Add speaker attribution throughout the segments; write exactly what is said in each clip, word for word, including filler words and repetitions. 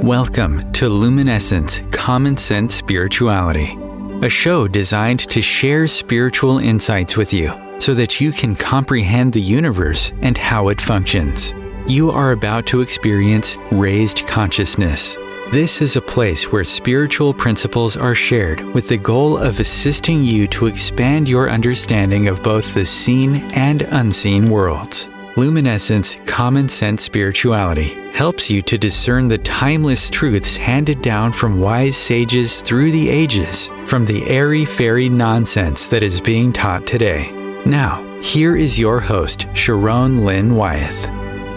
Speaker 1: Welcome to Luminescence Common Sense Spirituality, a show designed to share spiritual insights with you so that you can comprehend the universe and how it functions. You are about to experience raised consciousness. This is a place where spiritual principles are shared with the goal of assisting you to expand your understanding of both the seen and unseen worlds. Luminescence Common Sense Spirituality helps you to discern the timeless truths handed down from wise sages through the ages, from the airy-fairy nonsense that is being taught today. Now, here is your host, Sharon Lynn Wyeth.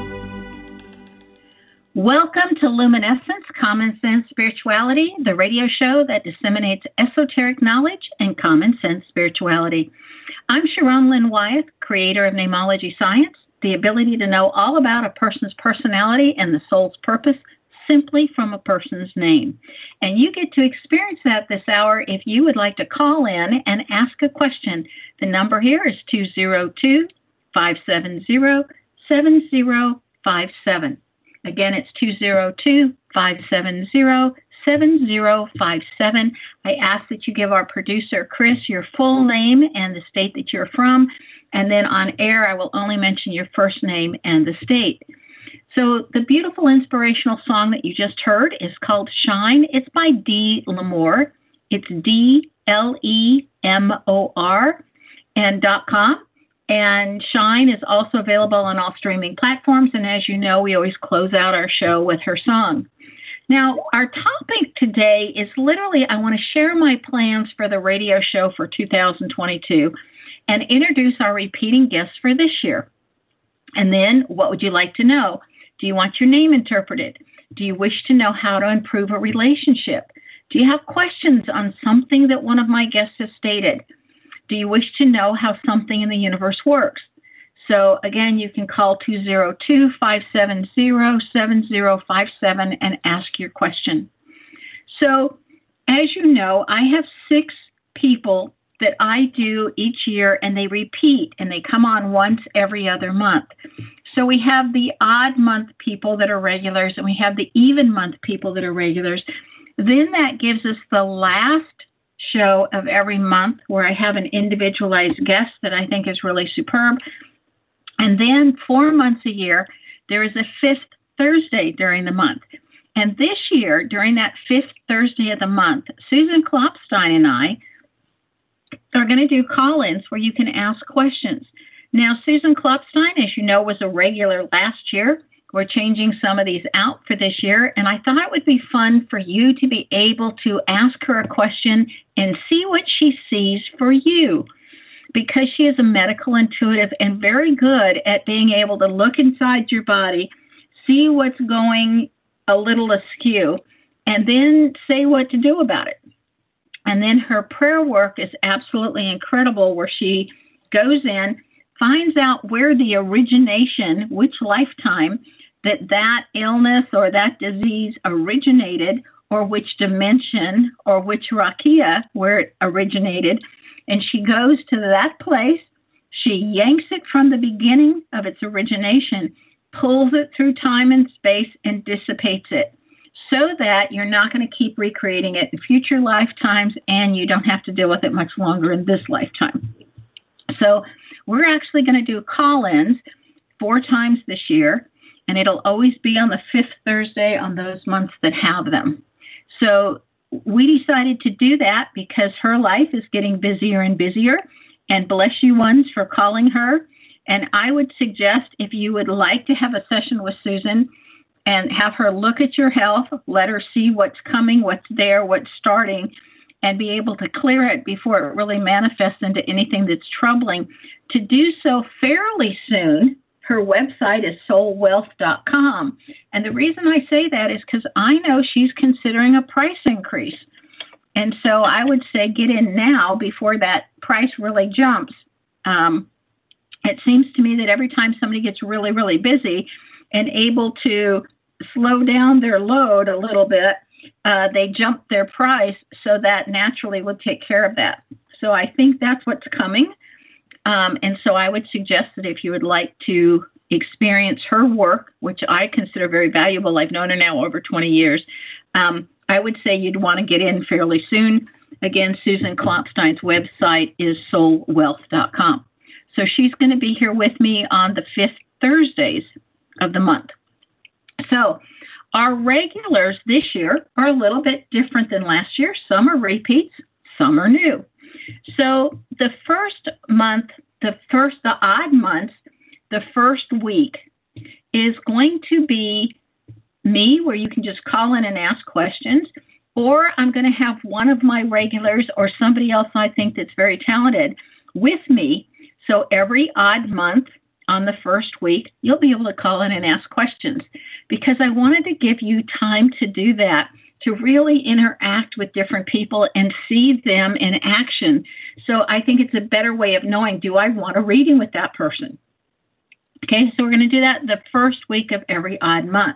Speaker 2: Welcome to Luminescence Common Sense Spirituality, the radio show that disseminates esoteric knowledge and common sense spirituality. I'm Sharon Lynn Wyeth, creator of Namology Science, the ability to know all about a person's personality and the soul's purpose simply from a person's name. And you get to experience that this hour if you would like to call in and ask a question. The number here is two zero two, five seven zero, seven zero five seven. Again, it's two zero two, five seven zero, seven zero five seven. I ask that you give our producer, Chris, your full name and the state that you're from. And then on air, I will only mention your first name and the state. So the beautiful inspirational song that you just heard is called Shine. It's by D. Lemore. It's D L E M O R and .com. And Shine is also available on all streaming platforms. And as you know, we always close out our show with her song. Now, our topic today is literally, I want to share my plans for the radio show for two thousand twenty-two and introduce our repeating guests for this year. And then, what would you like to know? Do you want your name interpreted? Do you wish to know how to improve a relationship? Do you have questions on something that one of my guests has stated? Do you wish to know how something in the universe works? So again, you can call two zero two, five seven zero, seven zero five seven and ask your question. So as you know, I have six people that I do each year, and they repeat, and they come on once every other month. So we have the odd month people that are regulars, and we have the even month people that are regulars. Then that gives us the last show of every month where I have an individualized guest that I think is really superb. And then four months a year, there is a fifth Thursday during the month. And this year, during that fifth Thursday of the month, Susan Klopstein and I are going to do call-ins where you can ask questions. Now, Susan Klopstein, as you know, was a regular last year. We're changing some of these out for this year, and I thought it would be fun for you to be able to ask her a question and see what she sees for you, because she is a medical intuitive and very good at being able to look inside your body, see what's going a little askew, and then say what to do about it. And then her prayer work is absolutely incredible, where she goes in, finds out where the origination, which lifetime that that illness or that disease originated, or which dimension or which rakia where it originated. And she goes to that place, she yanks it from the beginning of its origination, pulls it through time and space, and dissipates it, so that you're not going to keep recreating it in future lifetimes, and you don't have to deal with it much longer in this lifetime. So we're actually going to do call-ins four times this year, and it'll always be on the fifth Thursday on those months that have them. So we decided to do that because her life is getting busier and busier, and bless you ones for calling her. And I would suggest, if you would like to have a session with Susan and have her look at your health, let her see what's coming, what's there, what's starting, and be able to clear it before it really manifests into anything that's troubling, to do so fairly soon. Her website is soul wealth dot com. And the reason I say that is because I know she's considering a price increase. And so I would say get in now before that price really jumps. Um, it seems to me that every time somebody gets really, really busy and able to slow down their load a little bit, uh, they jump their price, so that naturally will take care of that. So I think that's what's coming. Um, and so I would suggest that if you would like to experience her work, which I consider very valuable. I've known her now over twenty years. Um, I would say you'd want to get in fairly soon. Again, Susan Klopstein's website is soul wealth dot com. So she's going to be here with me on the fifth Thursdays of the month. So our regulars this year are a little bit different than last year. Some are repeats, some are new. So the first month, the first, the odd months, the first week is going to be me, where you can just call in and ask questions, or I'm going to have one of my regulars or somebody else I think that's very talented with me. So every odd month on the first week, you'll be able to call in and ask questions, because I wanted to give you time to do that, to really interact with different people and see them in action. So I think it's a better way of knowing, do I want a reading with that person? Okay, so we're going to do that the first week of every odd month.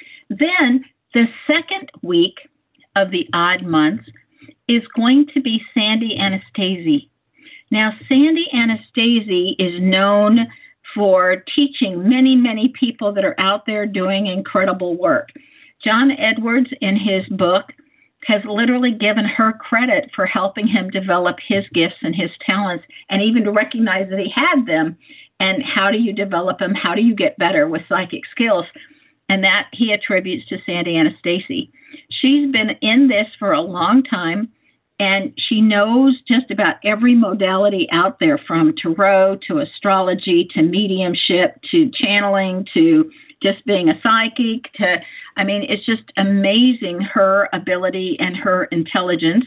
Speaker 2: Then the second week of the odd months is going to be Sandy Anastasi. Now, Sandy Anastasi is known for teaching many, many people that are out there doing incredible work. John Edwards, in his book, has literally given her credit for helping him develop his gifts and his talents, and even to recognize that he had them. And how do you develop them? How do you get better with psychic skills? And that he attributes to Sandy Anastasi. She's been in this for a long time, and she knows just about every modality out there, from tarot to astrology to mediumship to channeling to just being a psychic to, I mean, it's just amazing, her ability and her intelligence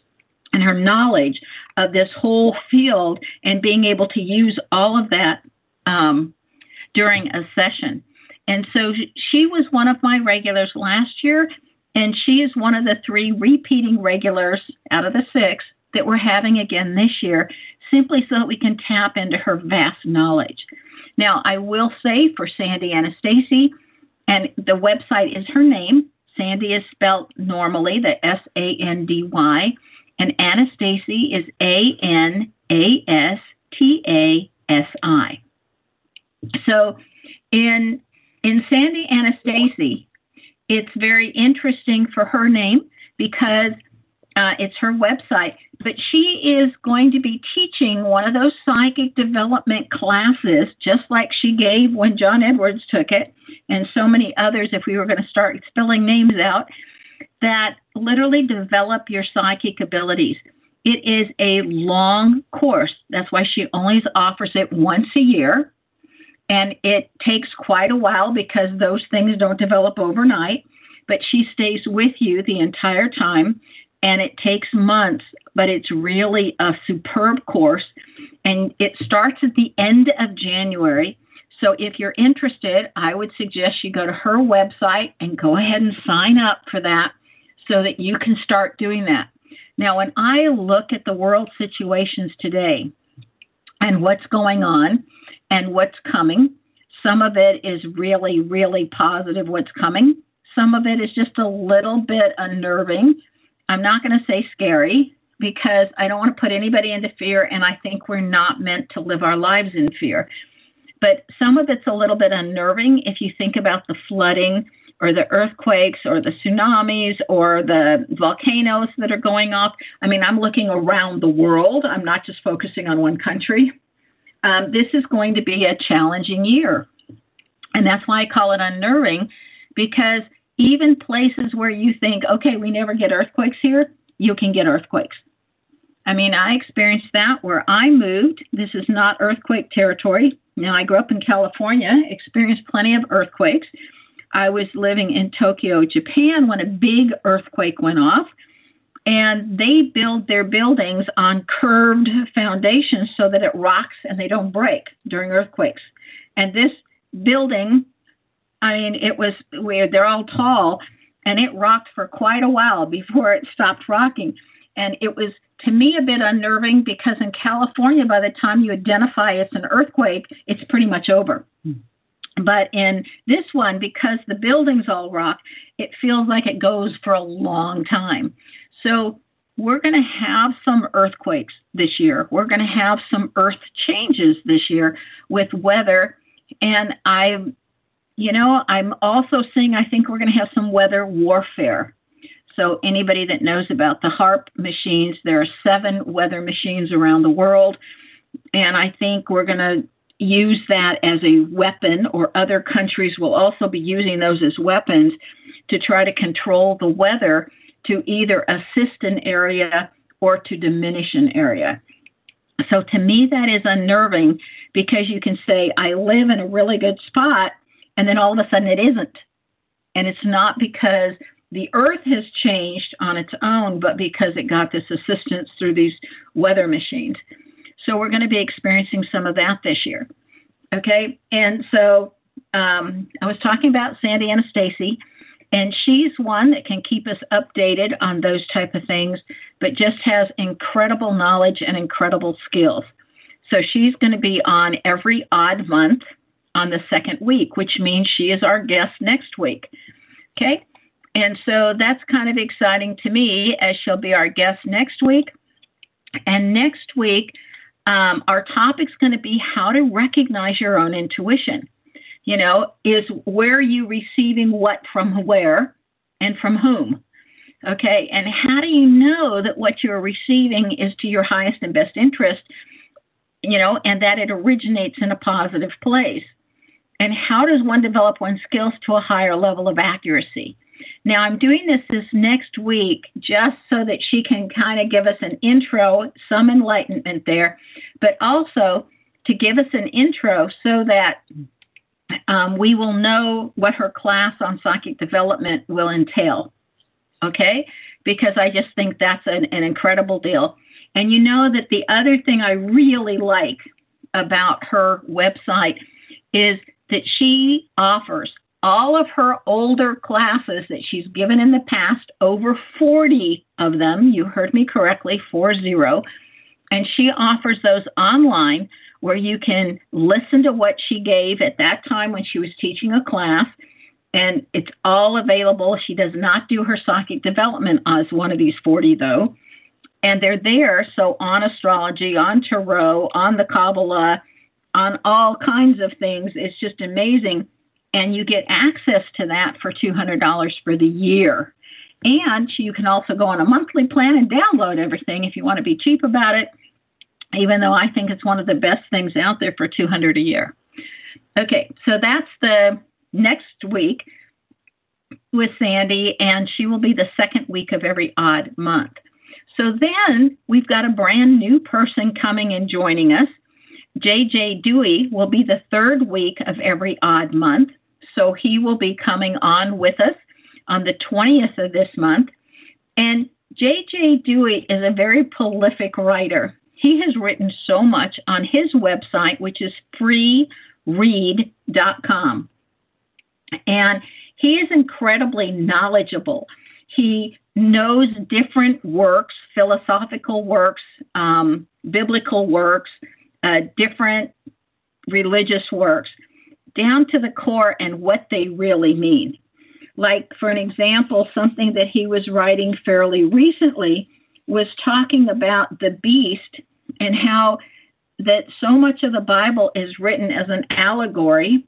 Speaker 2: and her knowledge of this whole field, and being able to use all of that um, during a session. And so she was one of my regulars last year, and she is one of the three repeating regulars out of the six that we're having again this year, simply so that we can tap into her vast knowledge. Now, I will say for Sandy Anastasi, and the website is her name. Sandy is spelled normally, the S A N D Y, and Anastasi is A N A S T A S I. So in, in Sandy Anastasi, it's very interesting for her name, because uh, it's her website, but she is going to be teaching one of those psychic development classes, just like she gave when John Edwards took it, and so many others, if we were going to start spelling names out, that literally develop your psychic abilities. It is a long course. That's why she only offers it once a year. And it takes quite a while, because those things don't develop overnight, but she stays with you the entire time, and it takes months, but it's really a superb course, and it starts at the end of January. So if you're interested, I would suggest you go to her website and go ahead and sign up for that, so that you can start doing that. Now, when I look at the world situations today and what's going on, and what's coming, some of it is really, really positive what's coming. Some of it is just a little bit unnerving. I'm not going to say scary, because I don't want to put anybody into fear, and I think we're not meant to live our lives in fear. But some of it's a little bit unnerving if you think about the flooding or the earthquakes or the tsunamis or the volcanoes that are going off. I mean, I'm looking around the world. I'm not just focusing on one country. Um, this is going to be a challenging year. And that's why I call it unnerving, because even places where you think, okay, we never get earthquakes here, you can get earthquakes. I mean, I experienced that where I moved. This is not earthquake territory. Now, I grew up in California, experienced plenty of earthquakes. I was living in Tokyo, Japan, when a big earthquake went off. And they build their buildings on curved foundations so that it rocks and they don't break during earthquakes. And this building, I mean, it was where they're all tall, and it rocked for quite a while before it stopped rocking. And it was, to me, a bit unnerving, because in California, by the time you identify it's an earthquake, it's pretty much over. Hmm. But in this one, because the buildings all rock, it feels like it goes for a long time. So we're going to have some earthquakes this year. We're going to have some earth changes this year with weather And I, you know, I'm also seeing, I think we're going to have some weather warfare. So anybody that knows about the HAARP machines, there are seven weather machines around the world. And I think we're going to use that as a weapon, or other countries will also be using those as weapons to try to control the weather to either assist an area or to diminish an area. So to me, that is unnerving, because you can say, I live in a really good spot, and then all of a sudden it isn't. And it's not because the earth has changed on its own, but because it got this assistance through these weather machines. So we're going to be experiencing some of that this year. Okay. And so um, I was talking about Sandy Anastasi, and she's one that can keep us updated on those type of things, but just has incredible knowledge and incredible skills. So she's going to be on every odd month on the second week, which means she is our guest next week. Okay. And so that's kind of exciting to me, as she'll be our guest next week. And next week, um, our topic's going to be how to recognize your own intuition. You know, is where are you receiving what from where and from whom? Okay. And how do you know that what you're receiving is to your highest and best interest, you know, and that it originates in a positive place? And how does one develop one's skills to a higher level of accuracy? Now, I'm doing this this next week just so that she can kind of give us an intro, some enlightenment there, but also to give us an intro so that um, we will know what her class on psychic development will entail, okay? Because I just think that's an, an incredible deal. And you know that the other thing I really like about her website is that she offers all of her older classes that she's given in the past, over forty of them, you heard me correctly, four zero, and she offers those online where you can listen to what she gave at that time when she was teaching a class, and it's all available. She does not do her psychic development as one of these forty, though, and they're there, so on astrology, on tarot, on the Kabbalah, on all kinds of things. It's just amazing. And you get access to that for two hundred dollars for the year. And you can also go on a monthly plan and download everything if you want to be cheap about it, even though I think it's one of the best things out there for two hundred dollars a year. Okay, so that's the next week with Sandy, and she will be the second week of every odd month. So then we've got a brand new person coming and joining us. J J Dewey will be the third week of every odd month. So he will be coming on with us on the twentieth of this month. And J J Dewey is a very prolific writer. He has written so much on his website, which is free read dot com. And he is incredibly knowledgeable. He knows different works, philosophical works, um, biblical works, uh, different religious works, down to the core and what they really mean. Like, for an example, something that he was writing fairly recently was talking about the beast and how that so much of the Bible is written as an allegory.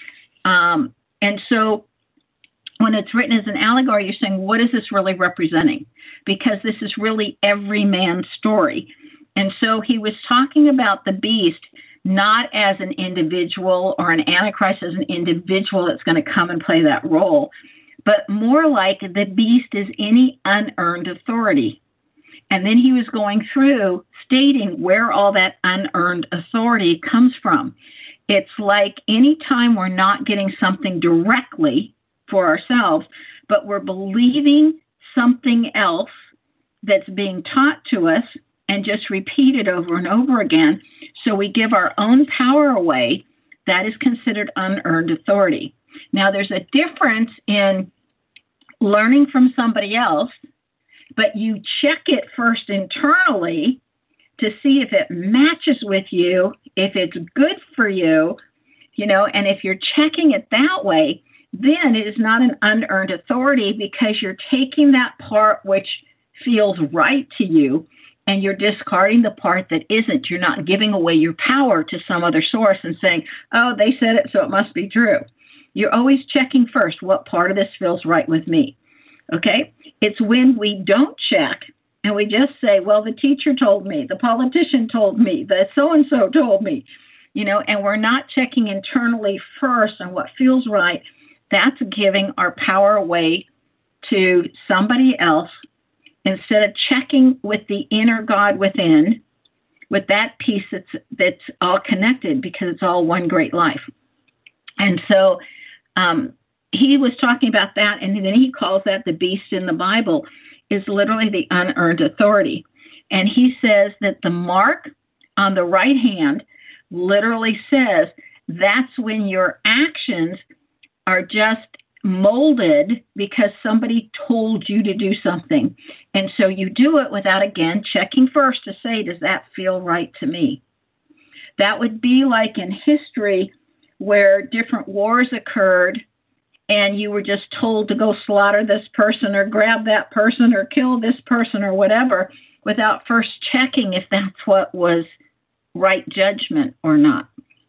Speaker 2: Um, and so when it's written as an allegory, you're saying, what is this really representing? Because this is really every man's story. And so he was talking about the beast not as an individual or an antichrist as an individual that's going to come and play that role, but more like the beast is any unearned authority. And then he was going through stating where all that unearned authority comes from. It's like any time we're not getting something directly for ourselves, but we're believing something else that's being taught to us and just repeat it over and over again. So we give our own power away. That is considered unearned authority. Now, there's a difference in learning from somebody else, but you check it first internally to see if it matches with you, if it's good for you, you know, and if you're checking it that way, then it is not an unearned authority because you're taking that part which feels right to you and you're discarding the part that isn't. You're not giving away your power to some other source and saying, oh, they said it, so it must be true. You're always checking first, what part of this feels right with me? Okay? It's when we don't check and we just say, well, the teacher told me, the politician told me, the so-and-so told me, you know, and we're not checking internally first on what feels right. That's giving our power away to somebody else instead of checking with the inner God within, with that piece that's that's all connected because it's all one great life. And so um, he was talking about that, and then he calls that the beast in the Bible is literally the unearned authority. And he says that the mark on the right hand literally says that's when your actions are just molded because somebody told you to do something. And so you do it without, again, checking first to say, does that feel right to me? That would be like in history where different wars occurred and you were just told to go slaughter this person or grab that person or kill this person or whatever without first checking if that's what was right judgment or not.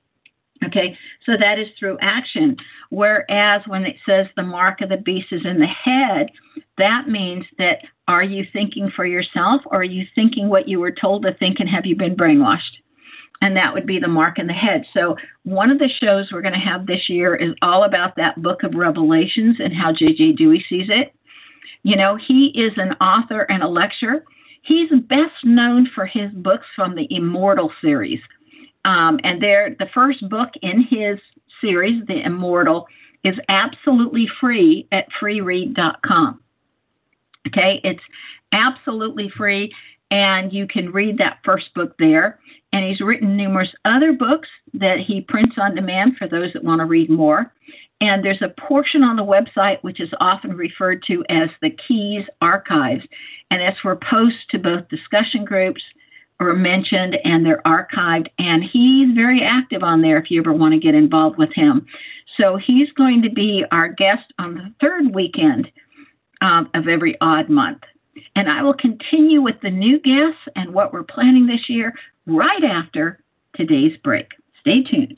Speaker 2: Okay, so that is through action. Whereas when it says the mark of the beast is in the head, that means that are you thinking for yourself or are you thinking what you were told to think and have you been brainwashed? And that would be the mark in the head. So one of the shows we're going to have this year is all about that book of Revelations and how J J Dewey sees it. You know, he is an author and a lecturer. He's best known for his books from the Immortal series. Um, and they're, the first book in his series, The Immortal, is absolutely free at free read dot com. Okay, it's absolutely free, and you can read that first book there. And he's written numerous other books that he prints on demand for those that want to read more. And there's a portion on the website which is often referred to as the Keys Archives, and that's where posts to both discussion groups are mentioned and they're archived, and he's very active on there if you ever want to get involved with him. So he's going to be our guest on the third weekend um, of every odd month. And I will continue with the new guests and what we're planning this year right after today's break. Stay tuned.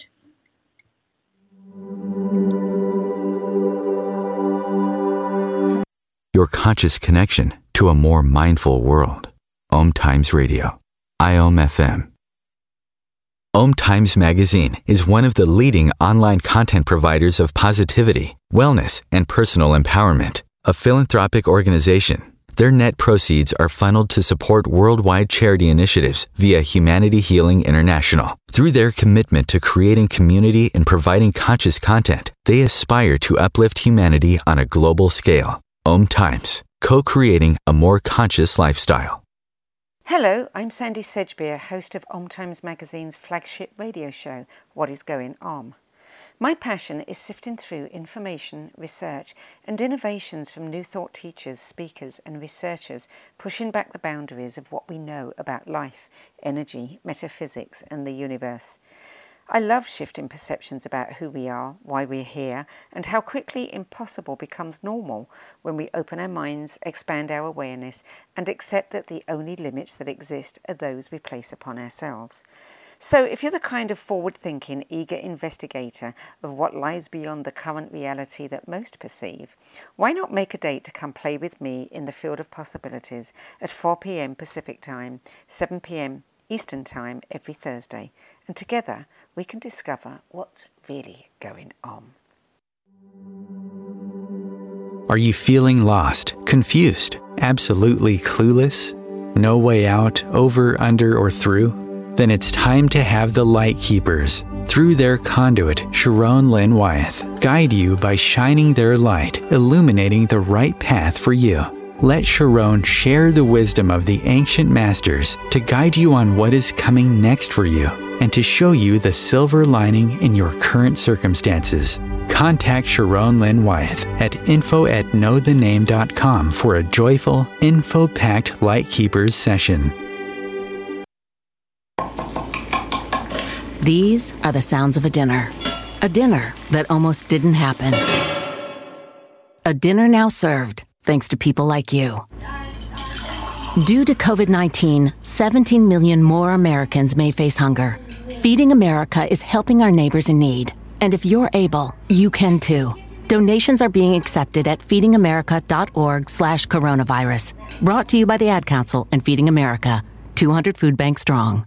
Speaker 1: Your conscious connection to a more mindful world. Om Times Radio. I O M F M. Om Times Magazine is one of the leading online content providers of positivity, wellness, and personal empowerment. A philanthropic organization, their net proceeds are funneled to support worldwide charity initiatives via Humanity Healing International. Through their commitment to creating community and providing conscious content, they aspire to uplift humanity on a global scale. Om Times, co-creating a more conscious lifestyle.
Speaker 3: Hello, I'm Sandy Sedgbeer, host of Om Times Magazine's flagship radio show, What is Going Om. My passion is sifting through information, research, and innovations from new thought teachers, speakers, and researchers pushing back the boundaries of what we know about life, energy, metaphysics, and the universe. I love shifting perceptions about who we are, why we're here, and how quickly impossible becomes normal when we open our minds, expand our awareness, and accept that the only limits that exist are those we place upon ourselves. So if you're the kind of forward-thinking, eager investigator of what lies beyond the current reality that most perceive, why not make a date to come play with me in the field of possibilities at four p.m. Pacific Time, seven p.m. Eastern Time every Thursday, and together we can discover what's really going on.
Speaker 1: Are you feeling lost, confused, absolutely clueless? No way out, over, under, or through? Then it's time to have the Light Keepers, through their conduit, Sharon Lynn Wyeth, guide you by shining their light, illuminating the right path for you. Let Sharon share the wisdom of the ancient masters to guide you on what is coming next for you and to show you the silver lining in your current circumstances. Contact Sharon Lynn Wyeth at info at know the name dot com for a joyful, info-packed Light Keepers session.
Speaker 4: These are the sounds of a dinner. A dinner that almost didn't happen. A dinner now served, thanks to people like you. Due to COVID nineteen, seventeen million more Americans may face hunger. Feeding America is helping our neighbors in need. And if you're able, you can too. Donations are being accepted at feedingamerica.org slash coronavirus. Brought to you by the Ad Council and Feeding America, two hundred food banks strong.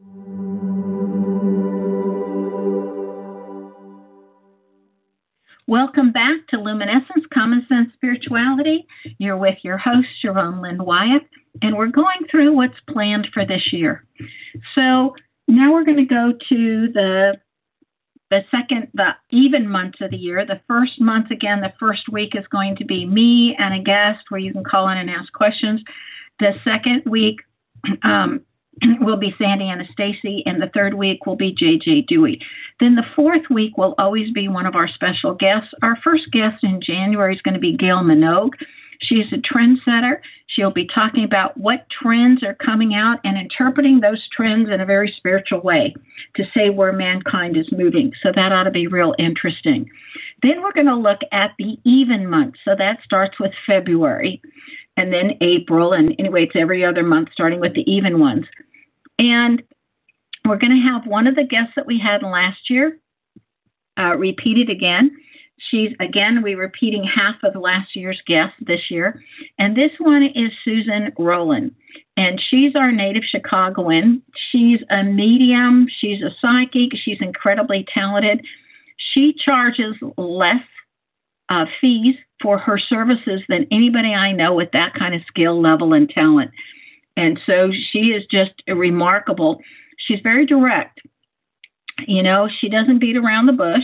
Speaker 2: Welcome back to Luminescence, Common Sense Spirituality. You're with your host, Sharon Lynn Wyeth, and we're going through what's planned for this year. So now we're going to go to the the second, the even months of the year. The first month, again, the first week is going to be me and a guest where you can call in and ask questions. The second week um, will be Sandy Anastasia, and the third week will be J J Dewey. Then the fourth week will always be one of our special guests. Our first guest in January is going to be Gail Minogue. She's a trendsetter. She'll be talking about what trends are coming out and interpreting those trends in a very spiritual way to say where mankind is moving. So that ought to be real interesting. Then we're going to look at the even month. So that starts with February and then April. And anyway, it's every other month starting with the even ones. And we're going to have one of the guests that we had last year uh, repeated again. She's, again, we're repeating half of last year's guest this year. And this one is Susan Rowland. And she's our native Chicagoan. She's a medium. She's a psychic. She's incredibly talented. She charges less uh, fees for her services than anybody I know with that kind of skill level and talent. And so she is just remarkable. She's very direct. You know, she doesn't beat around the bush.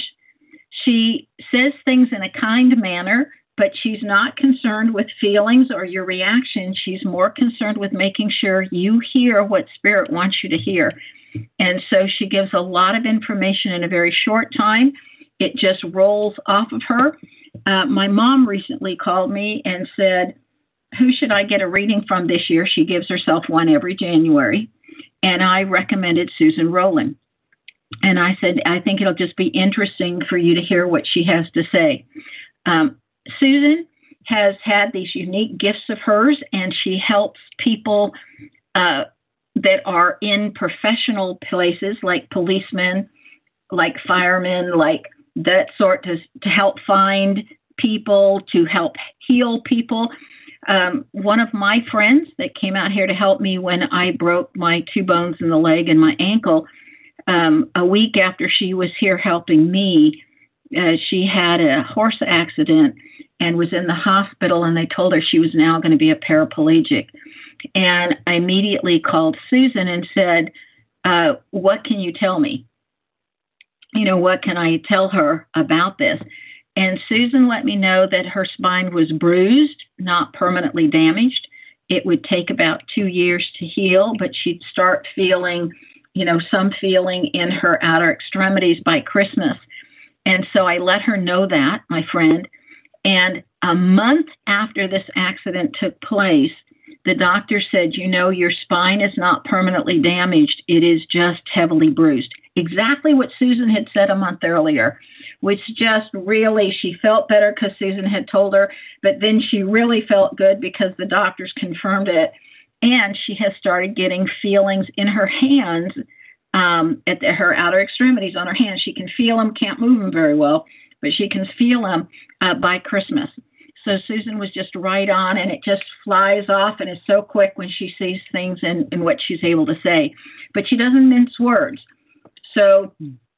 Speaker 2: She says things in a kind manner, but she's not concerned with feelings or your reaction. She's more concerned with making sure you hear what Spirit wants you to hear. And so she gives a lot of information in a very short time. It just rolls off of her. Uh, my mom recently called me and said, who should I get a reading from this year? She gives herself one every January. And I recommended Susan Rowland. And I said, I think it'll just be interesting for you to hear what she has to say. Um, Susan has had these unique gifts of hers, and she helps people uh, that are in professional places like policemen, like firemen, like that sort, to, to help find people, to help heal people. Um, one of my friends that came out here to help me when I broke my two bones in the leg and my ankle, Um, a week after she was here helping me, uh, she had a horse accident and was in the hospital, and they told her she was now going to be a paraplegic. And I immediately called Susan and said, uh, what can you tell me? You know, what can I tell her about this? And Susan let me know that her spine was bruised, not permanently damaged. It would take about two years to heal, but she'd start feeling you know, some feeling in her outer extremities by Christmas. And so I let her know that, my friend. And a month after this accident took place, the doctor said, you know, your spine is not permanently damaged. It is just heavily bruised. Exactly what Susan had said a month earlier, which just really, she felt better because Susan had told her, but then she really felt good because the doctors confirmed it. And she has started getting feelings in her hands, um, at the, her outer extremities on her hands. She can feel them, can't move them very well, but she can feel them uh, by Christmas. So Susan was just right on, and it just flies off and is so quick when she sees things and, and what she's able to say. But she doesn't mince words. So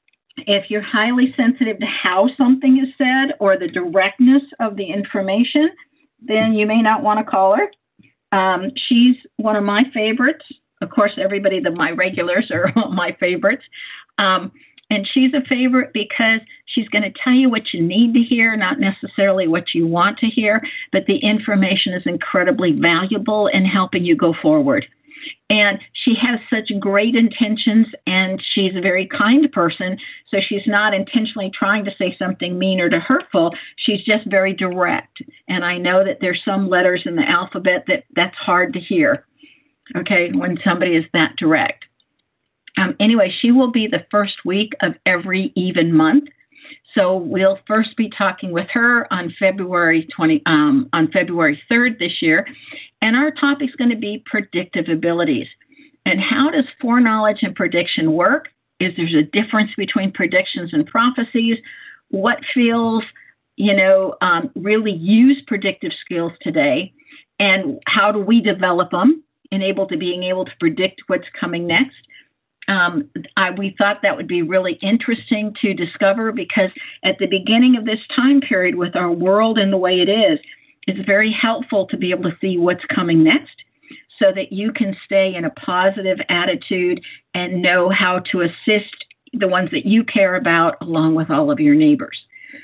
Speaker 2: if you're highly sensitive to how something is said or the directness of the information, then you may not want to call her. Um, she's one of my favorites. Of course, everybody, the, my regulars are my favorites. Um, and she's a favorite because she's going to tell you what you need to hear, not necessarily what you want to hear, but the information is incredibly valuable in helping you go forward. And she has such great intentions, and she's a very kind person. So she's not intentionally trying to say something mean or to hurtful. She's just very direct. And I know that there's some letters in the alphabet that that's hard to hear, okay, when somebody is that direct. Um, anyway, she will be the first week of every even month. So we'll first be talking with her on February twentieth, um, on February third this year, and our topic is going to be predictive abilities. And how does foreknowledge and prediction work? Is there's a difference between predictions and prophecies? What fields, you know, um, really use predictive skills today? And how do we develop them and able to being able to predict what's coming next? Um, I, we thought that would be really interesting to discover, because at the beginning of this time period with our world and the way it is, it's very helpful to be able to see what's coming next so that you can stay in a positive attitude and know how to assist the ones that you care about along with all of your neighbors.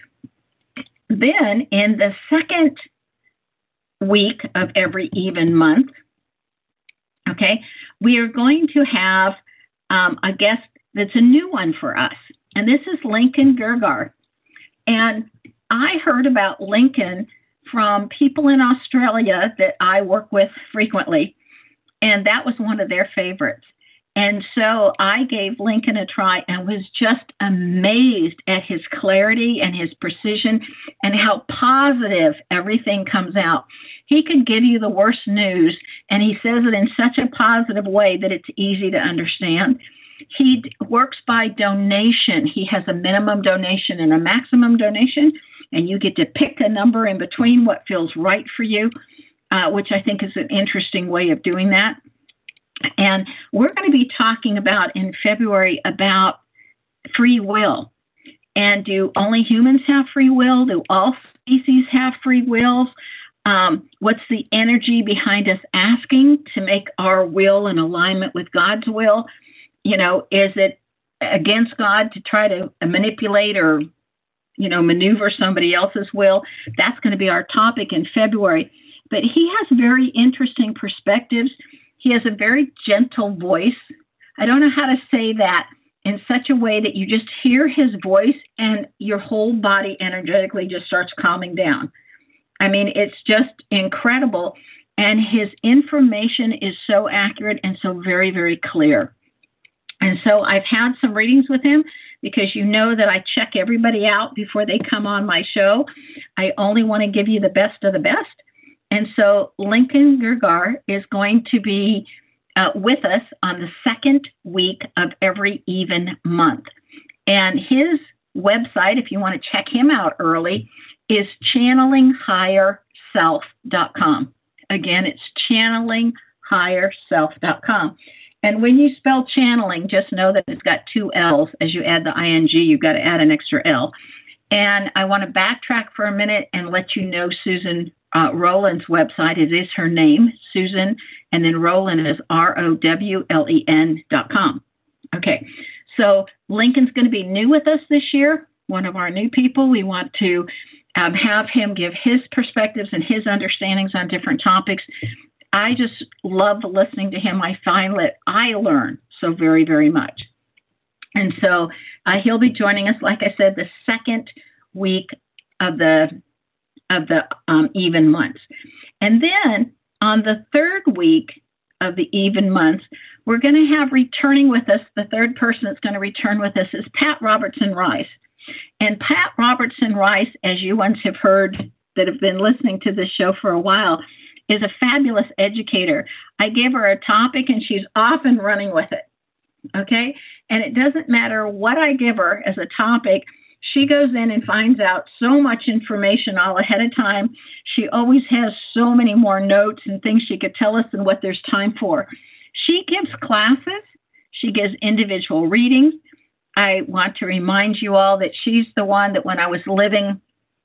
Speaker 2: Then in the second week of every even month, okay, we are going to have um, a guest that's a new one for us, and this is Lincoln Gergar. And I heard about Lincoln from people in Australia that I work with frequently, and that was one of their favorites. And so I gave Lincoln a try and was just amazed at his clarity and his precision and how positive everything comes out. He could give you the worst news, and he says it in such a positive way that it's easy to understand. He works by donation. He has a minimum donation and a maximum donation, and you get to pick a number in between what feels right for you, uh, which I think is an interesting way of doing that. And we're going to be talking about in February about free will. And do only humans have free will? Do all species have free wills? Um, what's the energy behind us asking to make our will in alignment with God's will? You know, is it against God to try to manipulate or, you know, maneuver somebody else's will? That's going to be our topic in February. But he has very interesting perspectives. He has a very gentle voice. I don't know how to say that in such a way that you just hear his voice and your whole body energetically just starts calming down. I mean, it's just incredible. And his information is so accurate and so very, very clear. And so I've had some readings with him because you know that I check everybody out before they come on my show. I only want to give you the best of the best. And so Lincoln Gergar is going to be uh, with us on the second week of every even month. And his website, if you want to check him out early, is channeling higher self dot com. Again, it's channeling higher self dot com. And when you spell channeling, just know that it's got two L's. As you add the ing, you've got to add an extra L. And I want to backtrack for a minute and let you know Susan Uh, Rowland's website. It is her name, Susan, and then Rowland is R O W L E N dot com. Okay, so Lincoln's going to be new with us this year, one of our new people. We want to um, have him give his perspectives and his understandings on different topics. I just love listening to him. I find that I learn so very, very much. And so uh, he'll be joining us, like I said, the second week of the of the um, even months. And then on the third week of the even months, we're going to have returning with us, the third person that's going to return with us is Pat Robertson Rice. And Pat Robertson Rice, as you once have heard that have been listening to this show for a while, is a fabulous educator. I give her a topic and she's off and running with it. Okay? And it doesn't matter what I give her as a topic. She goes in and finds out so much information all ahead of time. She always has so many more notes and things she could tell us than what there's time for. She gives classes. She gives individual readings. I want to remind you all that she's the one that when I was living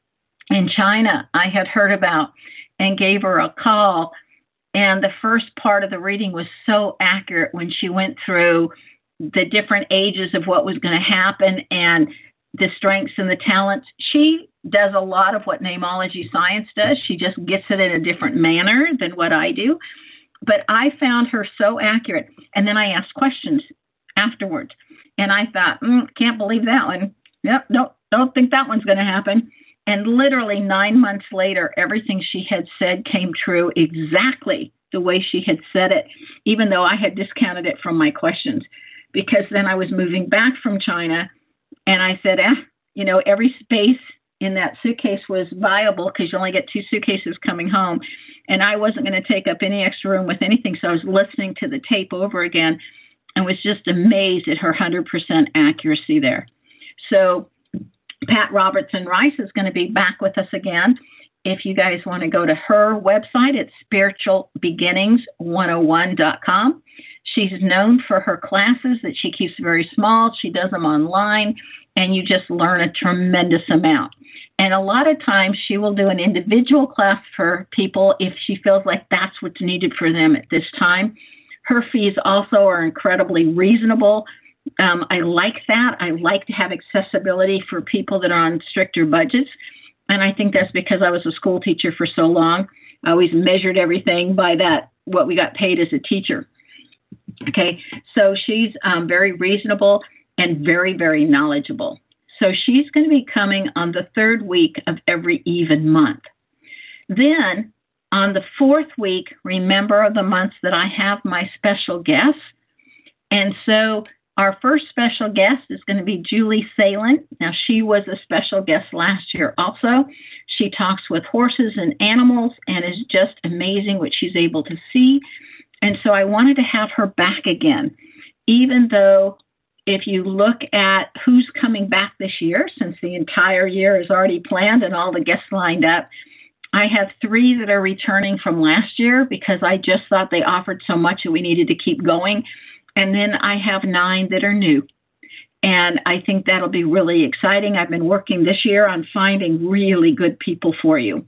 Speaker 2: in China, I had heard about and gave her a call. And the first part of the reading was so accurate when she went through the different ages of what was going to happen and the strengths and the talents. She does a lot of what namology science does. She just gets it in a different manner than what I do. But I found her so accurate. And then I asked questions afterwards. And I thought, mm, can't believe that one. Yep, don't, don't think that one's going to happen. And literally nine months later, everything she had said came true exactly the way she had said it, even though I had discounted it from my questions. Because then I was moving back from China. And I said, eh, you know, every space in that suitcase was viable because you only get two suitcases coming home. And I wasn't going to take up any extra room with anything. So I was listening to the tape over again and was just amazed at her one hundred percent accuracy there. So Pat Robertson Rice is going to be back with us again. If you guys want to go to her website, it's spiritual beginnings one oh one dot com. She's known for her classes that she keeps very small. She does them online, and you just learn a tremendous amount. And a lot of times she will do an individual class for people if she feels like that's what's needed for them at this time. Her fees also are incredibly reasonable. Um, I like that. I like to have accessibility for people that are on stricter budgets. And I think that's because I was a school teacher for so long. I always measured everything by that, what we got paid as a teacher. Okay, so she's um, very reasonable and very, very knowledgeable. So she's going to be coming on the third week of every even month. Then on the fourth week, remember the months that I have my special guests. And so our first special guest is going to be Julie Salen. Now, she was a special guest last year also. She talks with horses and animals and is just amazing what she's able to see. And so I wanted to have her back again, even though if you look at who's coming back this year, since the entire year is already planned and all the guests lined up, I have three that are returning from last year because I just thought they offered so much that we needed to keep going. And then I have nine that are new. And I think that'll be really exciting. I've been working this year on finding really good people for you.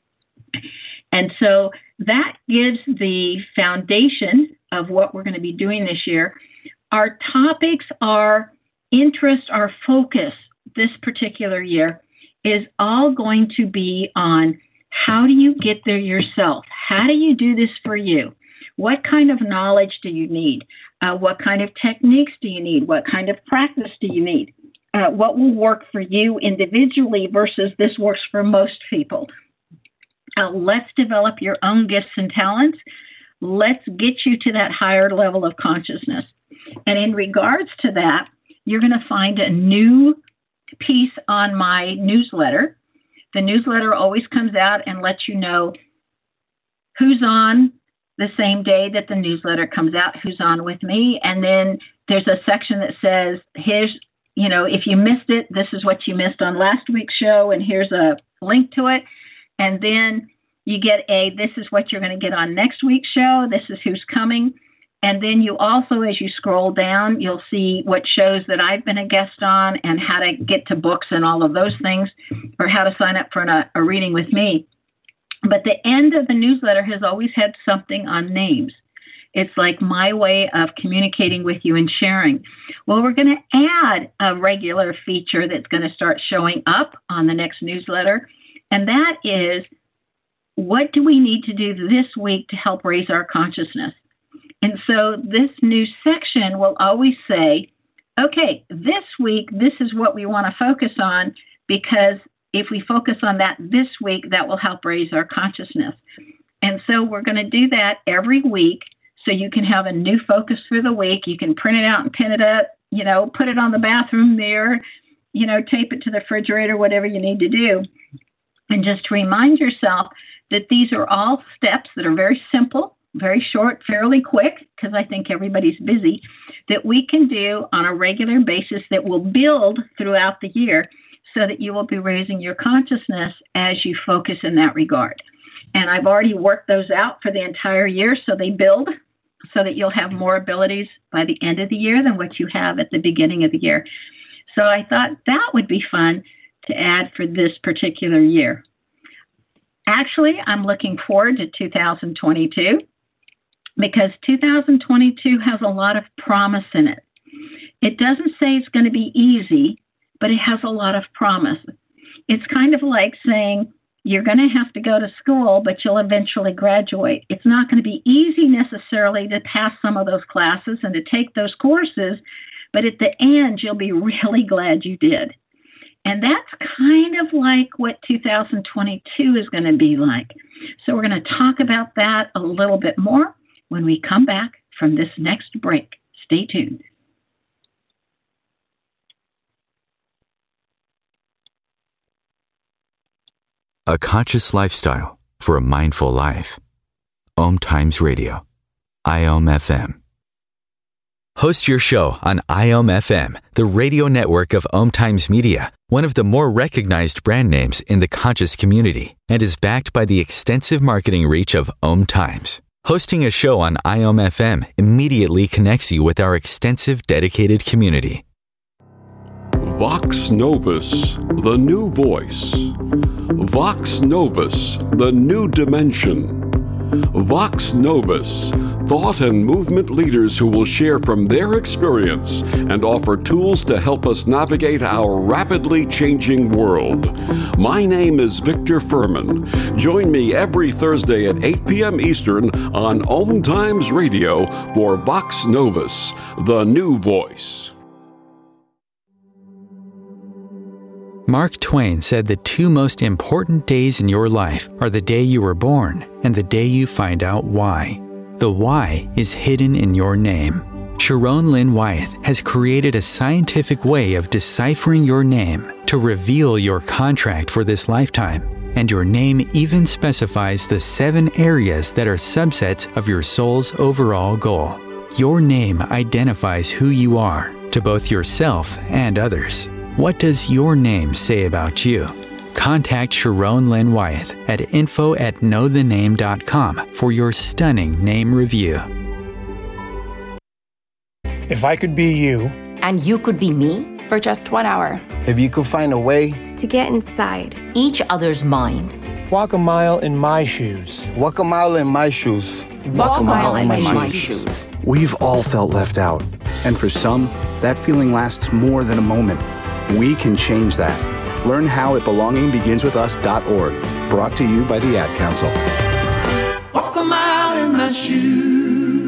Speaker 2: And so that gives the foundation of what we're going to be doing this year. Our topics, our interest, our focus this particular year is all going to be on how do you get there yourself? How do you do this for you? What kind of knowledge do you need? Uh, what kind of techniques do you need? What kind of practice do you need? Uh, what will work for you individually versus this works for most people? Uh, let's develop your own gifts and talents. Let's get you to that higher level of consciousness. And in regards to that, you're going to find a new piece on my newsletter. The newsletter always comes out and lets you know who's on the same day that the newsletter comes out, who's on with me. And then there's a section that says, here's, you know, if you missed it, this is what you missed on last week's show, and here's a link to it. And then you get a, this is what you're going to get on next week's show. This is who's coming. And then you also, as you scroll down, you'll see what shows that I've been a guest on and how to get to books and all of those things, or how to sign up for an, a reading with me. But the end of the newsletter has always had something on names. It's like my way of communicating with you and sharing. Well, we're going to add a regular feature that's going to start showing up on the next newsletter. And that is, what do we need to do this week to help raise our consciousness? And so this new section will always say, okay, this week, this is what we want to focus on, because if we focus on that this week, that will help raise our consciousness. And so we're going to do that every week so you can have a new focus for the week. You can print it out and pin it up, you know, put it on the bathroom mirror, you know, tape it to the refrigerator, whatever you need to do. And just remind yourself that these are all steps that are very simple, very short, fairly quick, because I think everybody's busy, that we can do on a regular basis that will build throughout the year, so that you will be raising your consciousness as you focus in that regard. And I've already worked those out for the entire year, so they build so that you'll have more abilities by the end of the year than what you have at the beginning of the year. So I thought that would be fun to add for this particular year. Actually, I'm looking forward to two thousand twenty-two because two thousand twenty-two has a lot of promise in it. It doesn't say it's going to be easy, but it has a lot of promise. It's kind of like saying you're going to have to go to school, but you'll eventually graduate. It's not going to be easy necessarily to pass some of those classes and to take those courses, but at the end, you'll be really glad you did. And that's kind of like what two thousand twenty-two is going to be like. So we're going to talk about that a little bit more when we come back from this next break. Stay tuned.
Speaker 1: a conscious lifestyle for a mindful life. Om Times Radio, I O M F M. Host your show on I O M F M, the radio network of Om Times Media, one of the more recognized brand names in the conscious community, and is backed by the extensive marketing reach of Om Times. Hosting a show on I O M F M immediately connects you with our extensive dedicated community.
Speaker 5: Vox Novus, the new voice. Vox Novus, the new dimension. Vox Novus, thought and movement leaders who will share from their experience and offer tools to help us navigate our rapidly changing world. My name is Victor Furman. Join me every Thursday at eight p.m. Eastern on Om Times Radio for Vox Novus, the new voice.
Speaker 1: Mark Twain said the two most important days in your life are the day you were born and the day you find out why. The why is hidden in your name. Sharon Lynn Wyeth has created a scientific way of deciphering your name to reveal your contract for this lifetime. And your name even specifies the seven areas that are subsets of your soul's overall goal. Your name identifies who you are to both yourself and others. What does your name say about you? Contact Sharon Lynn Wyeth at info at know the name dot com for your stunning name review.
Speaker 6: If I could be you,
Speaker 7: and you could be me,
Speaker 8: for just one hour,
Speaker 9: if you could find a way
Speaker 8: to get inside
Speaker 7: each other's mind,
Speaker 6: walk a mile in my shoes.
Speaker 9: Walk a mile in my shoes.
Speaker 7: Walk, walk a mile, mile in my, my shoes. shoes.
Speaker 10: We've all felt left out, and for some, that feeling lasts more than a moment. We can change that. Learn how at belonging begins with us dot org. Brought to you by the Ad Council.
Speaker 11: Walk a mile in my shoes.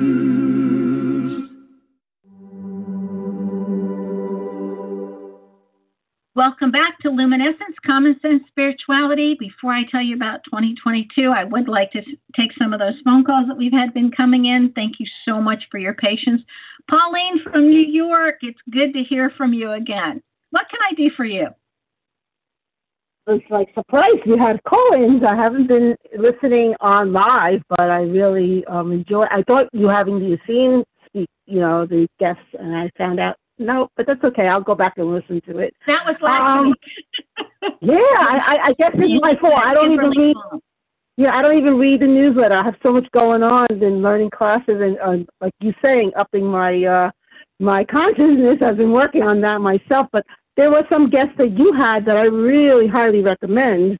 Speaker 2: Welcome back to Luminescence, Common Sense Spirituality. Before I tell you about twenty twenty-two, I would like to take some of those phone calls that we've had been coming in. Thank you so much for your patience. Pauline from New York, it's good to hear from you again. What can I do for you?
Speaker 12: I was like surprised you had call-ins. I haven't been listening on live, but I really um, enjoy. I thought you having the Yassine speak, you know, the guests, and I found out no, but that's okay. I'll go back and listen to it.
Speaker 2: That was last
Speaker 12: um,
Speaker 2: week.
Speaker 12: yeah, I, I guess it's my fault. I don't even read. Yeah, I don't even read the newsletter. I have so much going on in learning classes, and uh, like you saying, upping my uh, my consciousness. I've been working on that myself, but there were some guests that you had that I really highly recommend.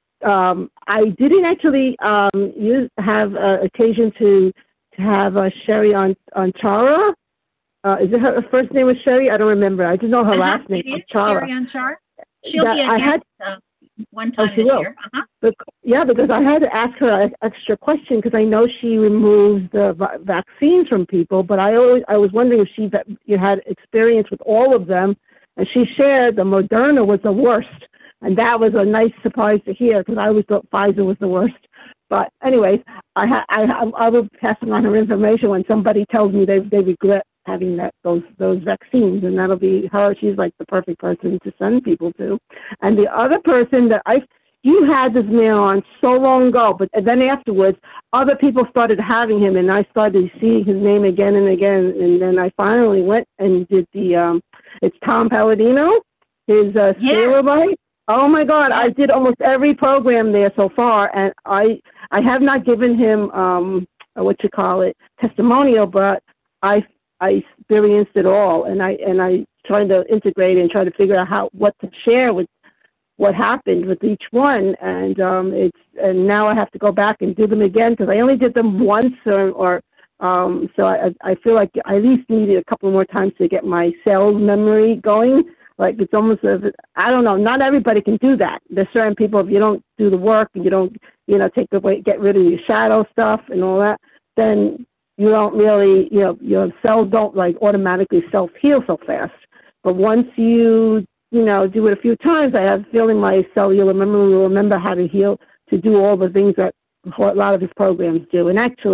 Speaker 12: Um, I didn't actually um, use, have uh, occasion to to have uh, Sherry on on Chara. Uh, is it her, her first name was Sherry? I don't remember. I just know her uh-huh. last name was Chara.
Speaker 2: Sherry on Chara. She'll that be a
Speaker 12: I
Speaker 2: guest
Speaker 12: had,
Speaker 2: uh, one time
Speaker 12: oh, she
Speaker 2: this
Speaker 12: will.
Speaker 2: year. Uh-huh.
Speaker 12: But, yeah, because I had to ask her an extra question because I know she removes the va- vaccines from people, but I always I was wondering if she you had experience with all of them, and she shared the Moderna was the worst, and that was a nice surprise to hear because I always thought Pfizer was the worst. But anyways, I ha- I I will pass on her information when somebody tells me they they regret having that those those vaccines, and that'll be her. She's like the perfect person to send people to. And the other person that I you had this man on so long ago, but then afterwards, other people started having him, and I started seeing his name again and again. And then I finally went and did the um, it's Tom Palladino, his uh,
Speaker 2: yeah.
Speaker 12: Sailor Bite. Oh my God, I did almost every program there so far, and I I have not given him um what you call it testimonial, but I I experienced it all, and I and I tried to integrate and try to figure out how what to share with what happened with each one, and um it's and now I have to go back and do them again because I only did them once, or, or um so I I feel like I at least needed a couple more times to get my cell memory going. Like it's almost as, I don't know, not everybody can do that. There's certain people, if you don't do the work and you don't, you know, take away, get rid of your shadow stuff and all that, then you don't really, you know, your cells don't like automatically self-heal so fast. But once you, you know, do it a few times, I have a feeling my cellular memory will remember how to heal, to do all the things that a lot of his programs do. And actually,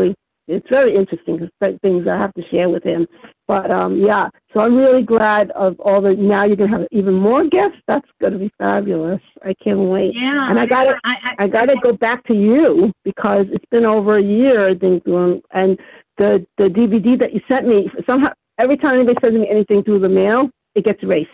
Speaker 12: it's very interesting things I have to share with him. But um, yeah, so I'm really glad of all the. Now you're gonna have even more guests. That's gonna be fabulous. I can't wait.
Speaker 2: Yeah.
Speaker 12: And I gotta, I, I, I gotta go back to you because it's been over a year. I think, um, and the the D V D that you sent me somehow every time anybody sends me anything through the mail, it gets erased.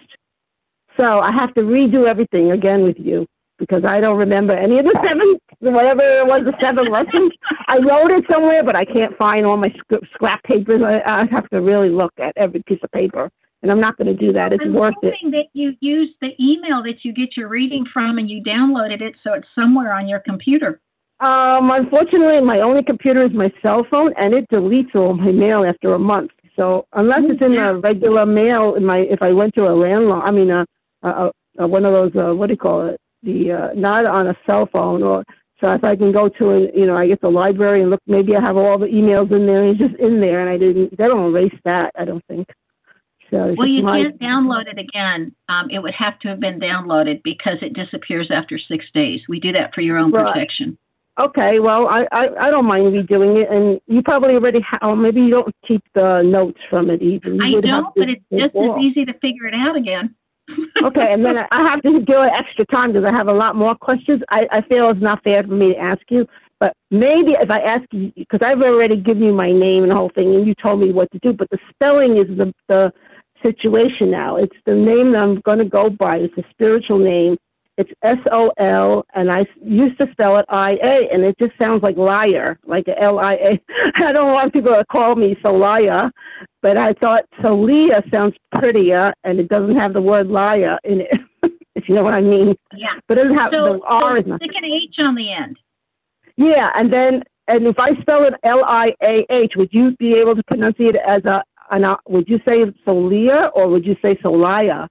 Speaker 12: So I have to redo everything again with you because I don't remember any of the seven, whatever it was, the seven lessons. I wrote it somewhere, but I can't find all my sc- scrap papers. I, I have to really look at every piece of paper, and I'm not going to do that. It's
Speaker 2: I'm
Speaker 12: worth it.
Speaker 2: hoping that you use the email that you get your reading from and you downloaded it so it's somewhere on your computer.
Speaker 12: Um, unfortunately, my only computer is my cell phone, and it deletes all my mail after a month. So unless it's in the regular mail, in my if I went to a landline, I mean, uh, uh, uh, one of those, uh, what do you call it? The uh, not on a cell phone, or so if I can go to a, you know, I get the library and look, maybe I have all the emails in there, and it's just in there, and I didn't. They don't erase that, I don't think. So
Speaker 2: well, you
Speaker 12: my,
Speaker 2: can't download it again. Um, it would have to have been downloaded because it disappears after six days. We do that for your own
Speaker 12: right.
Speaker 2: protection.
Speaker 12: Okay, well, I, I, I don't mind redoing it, and you probably already have, or maybe you don't keep the notes from it even. You
Speaker 2: I don't, but it's just as easy to figure it out again.
Speaker 12: Okay, and then I have to do it extra time because I have a lot more questions. I, I feel it's not fair for me to ask you, but maybe if I ask you, because I've already given you my name and the whole thing, and you told me what to do, but the spelling is the, the situation now. It's the name that I'm going to go by. It's a spiritual name. It's S O L, and I used to spell it I A, and it just sounds like liar, like a L I A. I don't want people to call me Solaya, but I thought Solia sounds prettier, and it doesn't have the word liar in it, if you know what I mean.
Speaker 2: Yeah.
Speaker 12: But it doesn't have
Speaker 2: so,
Speaker 12: the R.
Speaker 2: So stick an H on the end.
Speaker 12: Yeah, and then, and if I spell it L I A H, would you be able to pronounce it as a, an, would you say Solia, or would you say Solaya?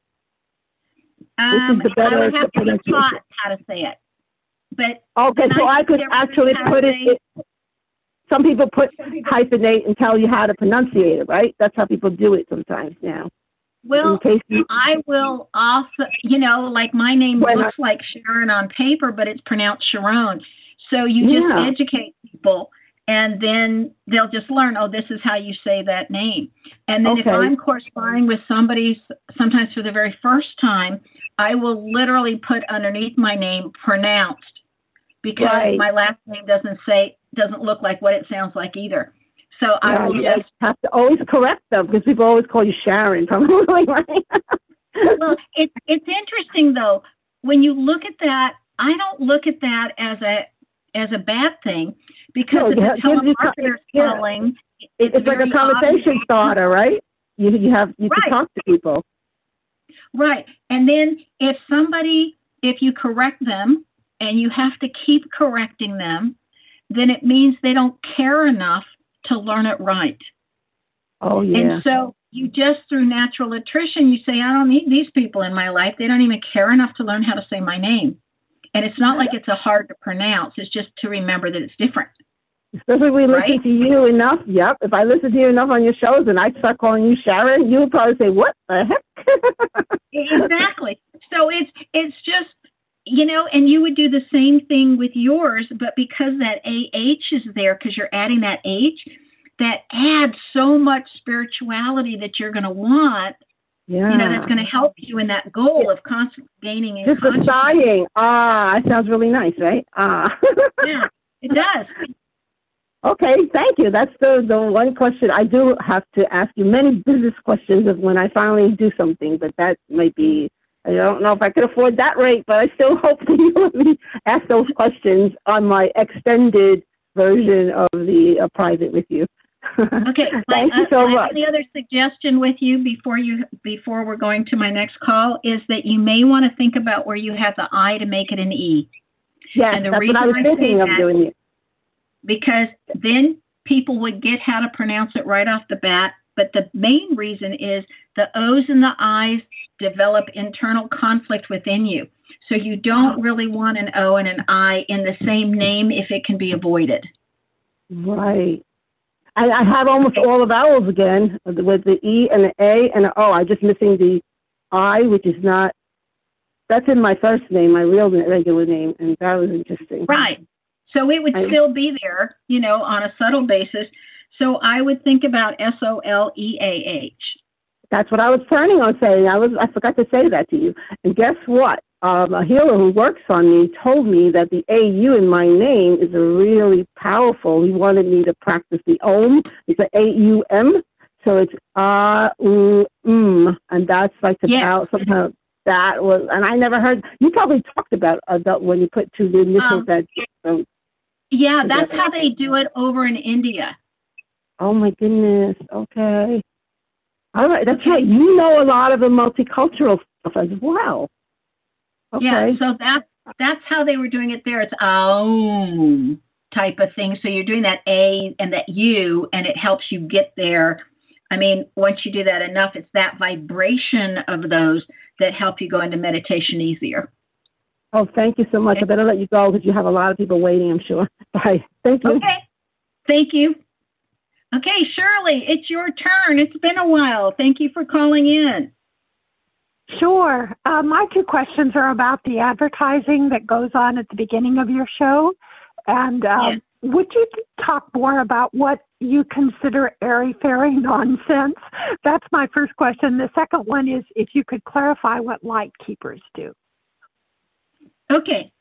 Speaker 2: Um, I would have to be taught how to say it. But
Speaker 12: okay, so I could actually put it, it. Some people put hyphenate and tell you how to pronunciate it, right? That's how people do it sometimes now.
Speaker 2: Well, you, I will also, you know, like my name looks
Speaker 12: I,
Speaker 2: like Sharon on paper, but it's pronounced Sharon. So you just
Speaker 12: yeah.
Speaker 2: educate people, and then they'll just learn, oh, this is how you say that name. And then
Speaker 12: okay.
Speaker 2: if I'm corresponding with somebody, sometimes for the very first time, I will literally put underneath my name pronounced, because
Speaker 12: right.
Speaker 2: my last name doesn't say, doesn't look like what it sounds like either. So
Speaker 12: yeah,
Speaker 2: I will
Speaker 12: you
Speaker 2: just
Speaker 12: have to always correct them because people always call you Sharon. Probably, right?
Speaker 2: Well, it's it's interesting though. When you look at that, I don't look at that as a as a bad thing, because
Speaker 12: no,
Speaker 2: if
Speaker 12: yeah,
Speaker 2: a telemarketer
Speaker 12: yeah.
Speaker 2: calling,
Speaker 12: it's, it's like a conversation obvious. starter, right? You you have you
Speaker 2: right.
Speaker 12: can talk to people.
Speaker 2: Right. And then if somebody, if you correct them and you have to keep correcting them, then it means they don't care enough to learn it right.
Speaker 12: Oh, yeah.
Speaker 2: And so you just, through natural attrition, you say, I don't need these people in my life. They don't even care enough to learn how to say my name. And it's not like it's a hard to pronounce. It's just to remember that it's different.
Speaker 12: Especially if we listen
Speaker 2: right?
Speaker 12: to you enough. Yep. If I listen to you enough on your shows and I start calling you Sharon, you would probably say, what the heck?
Speaker 2: Exactly. So it's it's just, you know, and you would do the same thing with yours, but because that A H is there, because you're adding that H, that adds so much spirituality that you're going to want.
Speaker 12: Yeah.
Speaker 2: You know, that's going to help you in that goal of constantly gaining in
Speaker 12: Just the sighing. Ah, it sounds really nice, right? Ah.
Speaker 2: Yeah, it does.
Speaker 12: Okay, thank you. That's the, the one question. I do have to ask you many business questions of when I finally do something, but that might be, I don't know if I could afford that rate, but I still hope that you let me ask those questions on my extended version of the uh, private with you.
Speaker 2: Okay.
Speaker 12: Thank
Speaker 2: I,
Speaker 12: you so
Speaker 2: I,
Speaker 12: much.
Speaker 2: The other suggestion with you before you before we're going to my next call is that you may want to think about where you have the I to make it an E.
Speaker 12: Yes,
Speaker 2: and the
Speaker 12: that's what I was
Speaker 2: I
Speaker 12: thinking of
Speaker 2: that,
Speaker 12: doing it.
Speaker 2: Because then people would get how to pronounce it right off the bat. But the main reason is the O's and the I's develop internal conflict within you. So you don't really want an O and an I in the same name if it can be avoided.
Speaker 12: Right. I, I have almost all the vowels again with the E and the A and the O. I'm just missing the I, which is not, that's in my first name, my real regular name, and that was interesting.
Speaker 2: Right. So it would
Speaker 12: I,
Speaker 2: still be there, you know, on a subtle basis. So I would think about S O L E A H.
Speaker 12: That's what I was planning on saying. I was I forgot to say that to you. And guess what? Um, a healer who works on me told me that the A U in my name is a really powerful. He wanted me to practice the Om. It's an A U M. So it's ah, uh, um, and that's like the
Speaker 2: yeah.
Speaker 12: power, somehow that was, and I never heard, you probably talked about adult when you put two the initials
Speaker 2: um,
Speaker 12: that. Um,
Speaker 2: yeah,
Speaker 12: together.
Speaker 2: That's how they do it over in India.
Speaker 12: Oh my goodness. Okay. All right. That's right. You know a lot of the multicultural stuff as well. Okay.
Speaker 2: Yeah. So that's, that's how they were doing it there. It's Aum type of thing. So you're doing that A and that U, and it helps you get there. I mean, once you do that enough, it's that vibration of those that help you go into meditation easier.
Speaker 12: Oh, thank you so much. I better let you go because you have a lot of people waiting, I'm sure. Bye. Thank you.
Speaker 2: Okay. Thank you. Okay, Shirley, it's your turn. It's been a while. Thank you for calling in.
Speaker 13: Sure. Uh, my two questions are about the advertising that goes on at the beginning of your show. And um,
Speaker 2: yes.
Speaker 13: would you talk more about what you consider airy-fairy nonsense? That's my first question. The second one is if you could clarify what light keepers do.
Speaker 2: Okay.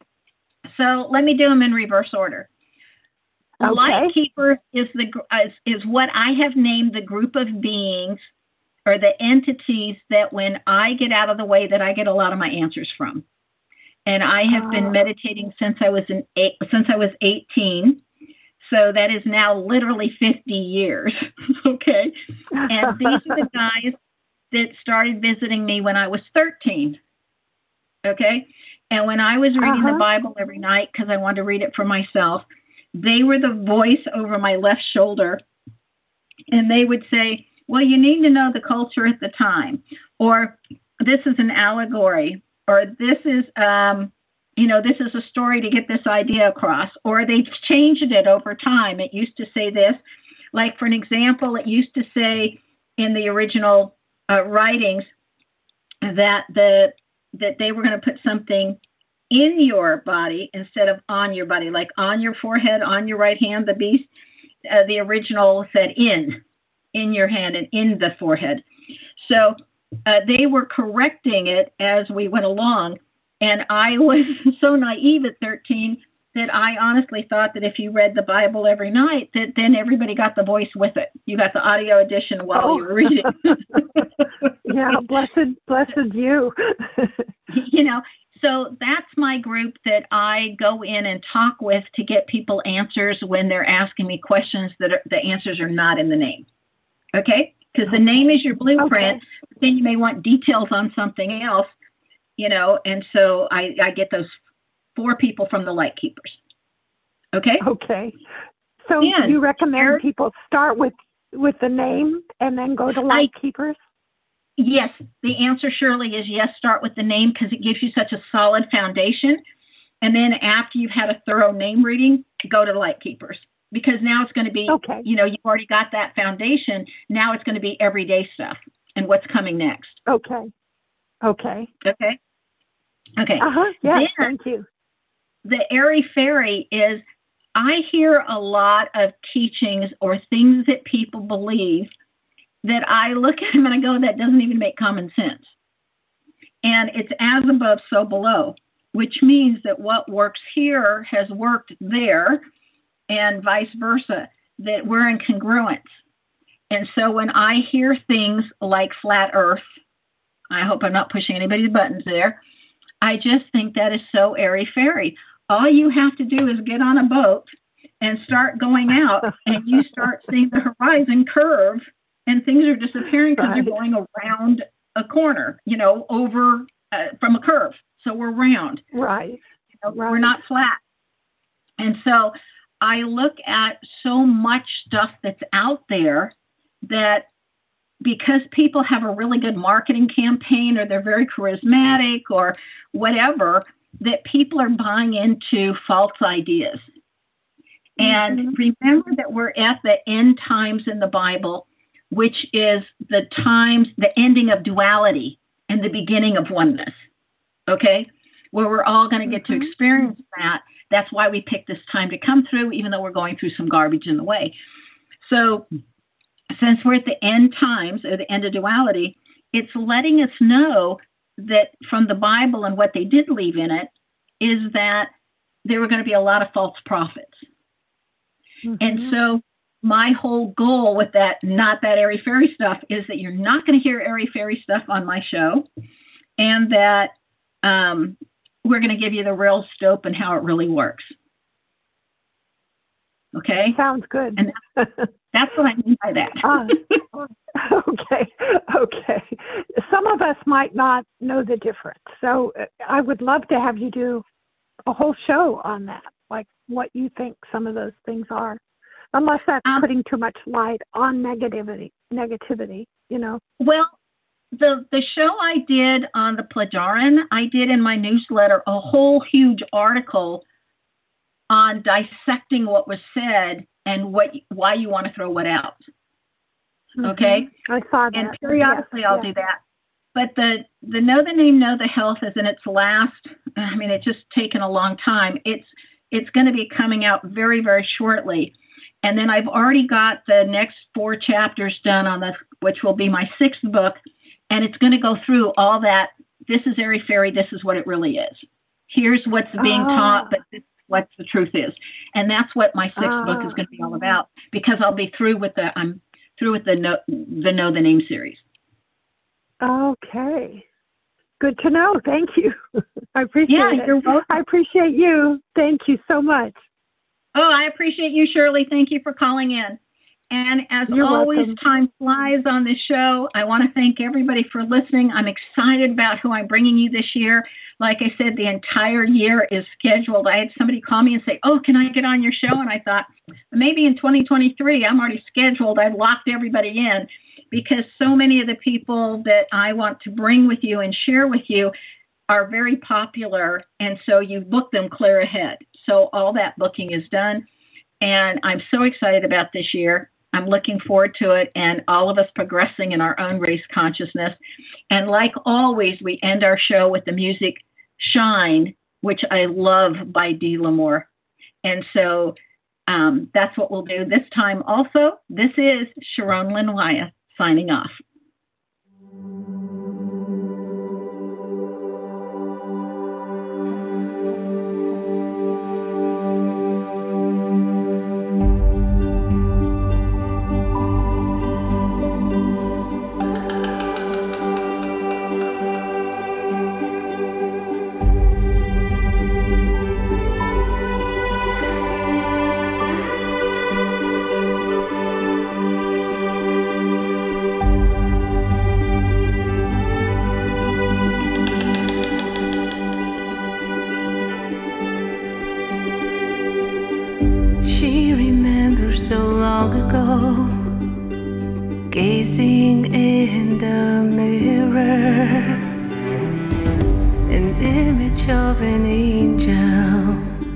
Speaker 2: So let me do them in reverse order.
Speaker 13: Okay.
Speaker 2: Light keeper is the is, is what I have named the group of beings or the entities that when I get out of the way that I get a lot of my answers from. And I have oh. been meditating since I was in eight, since I was eighteen. So that is now literally fifty years. Okay. And these are the guys that started visiting me when I was thirteen. Okay. And when I was reading
Speaker 13: uh-huh.
Speaker 2: the Bible every night, because I wanted to read it for myself, they were the voice over my left shoulder. And they would say, well, you need to know the culture at the time, or this is an allegory, or this is, um, you know, this is a story to get this idea across, or they've changed it over time. It used to say this, like for an example, it used to say in the original uh, writings that the that they were going to put something in your body instead of on your body, like on your forehead, on your right hand, the beast, uh, the original said in, in your hand and in the forehead. So uh, they were correcting it as we went along. And I was so naive at thirteen that I honestly thought that if you read the Bible every night, that then everybody got the voice with it. You got the audio edition while oh. you were reading.
Speaker 13: Yeah, blessed, blessed you.
Speaker 2: You know, so that's my group that I go in and talk with to get people answers when they're asking me questions that are, the answers are not in the name. Okay? Because the name is your blueprint, okay. But then you may want details on something else, you know, and so I, I get those four people from the Light Keepers. Okay?
Speaker 13: Okay. So
Speaker 2: and
Speaker 13: you recommend people start with, with the name and then go to Light I, Keepers?
Speaker 2: Yes. The answer, Shirley, is yes, start with the name because it gives you such a solid foundation. And then after you've had a thorough name reading, go to Light Keepers. Because now it's going to be, okay. you know, you've already got that foundation. Now it's going to be everyday stuff and what's coming next.
Speaker 13: Okay. Okay.
Speaker 2: Okay. Okay.
Speaker 13: Uh-huh. Yeah, thank you.
Speaker 2: The airy fairy is, I hear a lot of teachings or things that people believe that I look at them and I go, that doesn't even make common sense. And it's as above, so below, which means that what works here has worked there and vice versa, that we're in congruence. And so when I hear things like flat earth, I hope I'm not pushing anybody's buttons there, I just think that is so airy-fairy. All you have to do is get on a boat and start going out and you start seeing the horizon curve and things are disappearing because right. you're going around a corner, you know, over uh, from a curve. So we're round.
Speaker 13: Right.
Speaker 2: You know,
Speaker 13: right.
Speaker 2: We're not flat. And so I look at so much stuff that's out there that because people have a really good marketing campaign or they're very charismatic or whatever, that people are buying into false ideas. And mm-hmm. remember that we're at the end times in the Bible, which is the times, the ending of duality and the beginning of oneness, okay? Where we're all going to get mm-hmm. to experience that. That's why we picked this time to come through, even though we're going through some garbage in the way. So since we're at the end times, or the end of duality, it's letting us know that from the Bible and what they did leave in it is that there were going to be a lot of false prophets. Mm-hmm. And so my whole goal with that, not that airy-fairy stuff, is that you're not going to hear airy-fairy stuff on my show, and that um, we're going to give you the real scope and how it really works. Okay?
Speaker 13: Sounds good.
Speaker 2: And that's, that's what I mean by that.
Speaker 13: uh, okay. Okay. Some of us might not know the difference. So I would love to have you do a whole show on that, like what you think some of those things are. Unless that's um, putting too much light on negativity, negativity, you know.
Speaker 2: Well, the the show I did on the Plejarin, I did in my newsletter a whole huge article on dissecting what was said and what why you want to throw what out. Mm-hmm. Okay?
Speaker 13: I saw that.
Speaker 2: And periodically yes, I'll yes. do that. But the, the Know the Name, Know the Health is in its last, I mean, it's just taken a long time. It's it's going to be coming out very, very shortly. And then I've already got the next four chapters done on the, which will be my sixth book. And it's going to go through all that. This is airy-fairy. This is what it really is. Here's what's being oh. taught, but this is what the truth is. And that's what my sixth oh. book is going to be all about, because I'll be through with the, I'm through with the Know the, know the Name series.
Speaker 13: Okay. Good to know. Thank you. I appreciate
Speaker 2: yeah,
Speaker 13: it.
Speaker 2: You're welcome.
Speaker 13: I appreciate you. Thank you so much.
Speaker 2: Oh, I appreciate you, Shirley. Thank you for calling in. And as
Speaker 13: You're
Speaker 2: always,
Speaker 13: welcome.
Speaker 2: Time flies on this show. I want to thank everybody for listening. I'm excited about who I'm bringing you this year. Like I said, the entire year is scheduled. I had somebody call me and say, oh, can I get on your show? And I thought, maybe in twenty twenty-three, I'm already scheduled. I've locked everybody in, because so many of the people that I want to bring with you and share with you are very popular. And so you book them clear ahead. So all that booking is done. And I'm so excited about this year. I'm looking forward to it, and all of us progressing in our own race consciousness. And like always, we end our show with the music Shine, which I love, by Dee L'Amour. And so um, that's what we'll do this time also. This is Sharon Lynn Wyeth signing off.
Speaker 14: So long ago, gazing in the mirror, an image of an angel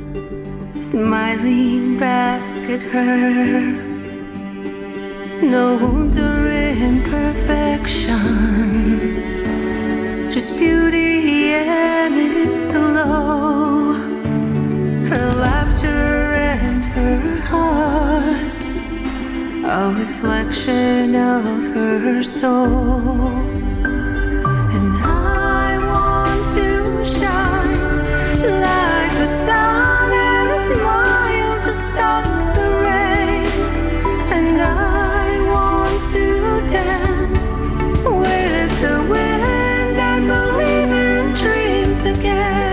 Speaker 14: smiling back at her. No wounds or imperfections, just beauty and its glow. Her laughter and her heart, a reflection of her soul. And I want to shine like the sun and smile to stop the rain. And I want to dance with the wind and believe in dreams again.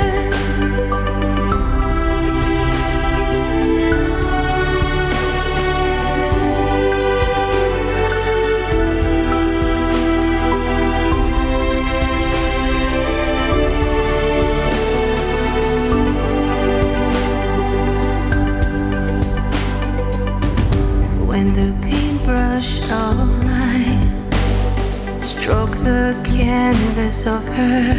Speaker 14: Of life stroke the canvas of her,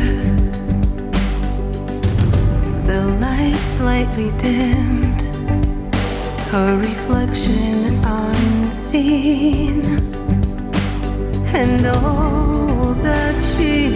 Speaker 14: the light slightly dimmed, her reflection unseen, and all that she